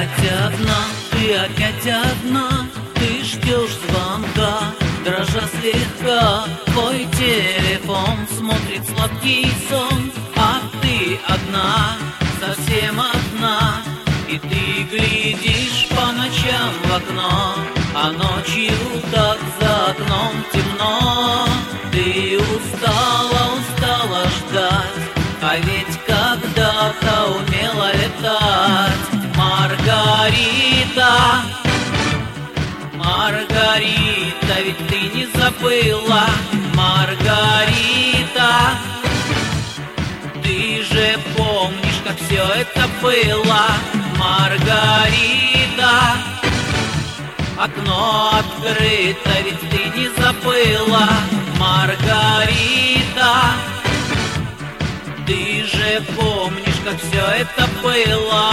ты опять одна, ты ждешь звонка, дрожа слегка. Твой телефон смотрит сладкий сон, а ты одна, совсем одна. И ты глядишь по ночам в окно, а ночью так за окном темно. Ты устала ждать, а ведь когда-то умела летать. Маргарита, Маргарита, ведь ты не забыла. Маргарита, ты же помнишь, как все это было. Маргарита, окно открыто, ведь ты не забыла. Маргарита, ты же помнишь, как все это было.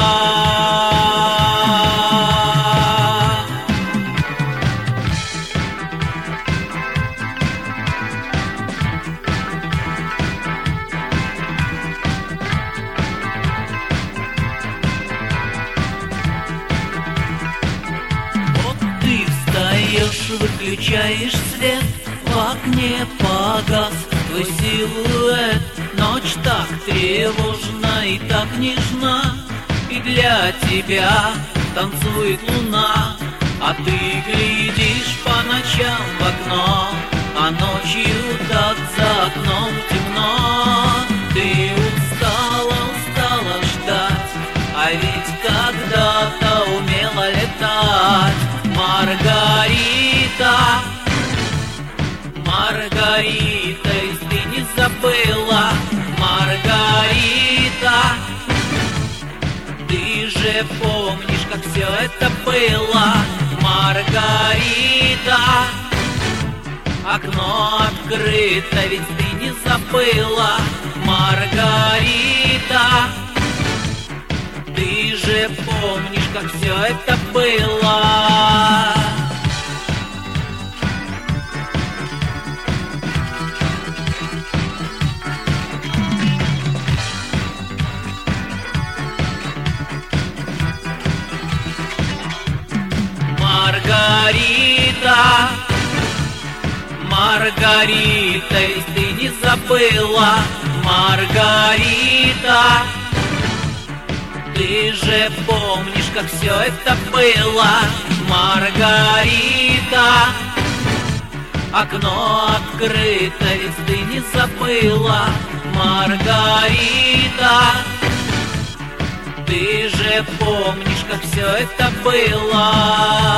Выключаешь свет, в окне погас твой силуэт. Ночь так тревожна и так нежна, и для тебя танцует луна. А ты глядишь по ночам в окно, а ночью так за окном темно. Ты устала ждать, а ведь когда-то умела летать. Маргарита, Маргарита, ведь ты не забыла. Маргарита, ты же помнишь, как все это было. Маргарита, окно открыто, ведь ты не забыла. Маргарита, ты же помнишь, как все это было. Маргарита, Маргарита, ведь ты не забыла. Маргарита, ты же помнишь, как все это было. Маргарита, окно открыто, ведь ты не забыла. Маргарита, ты же помнишь, как все это было.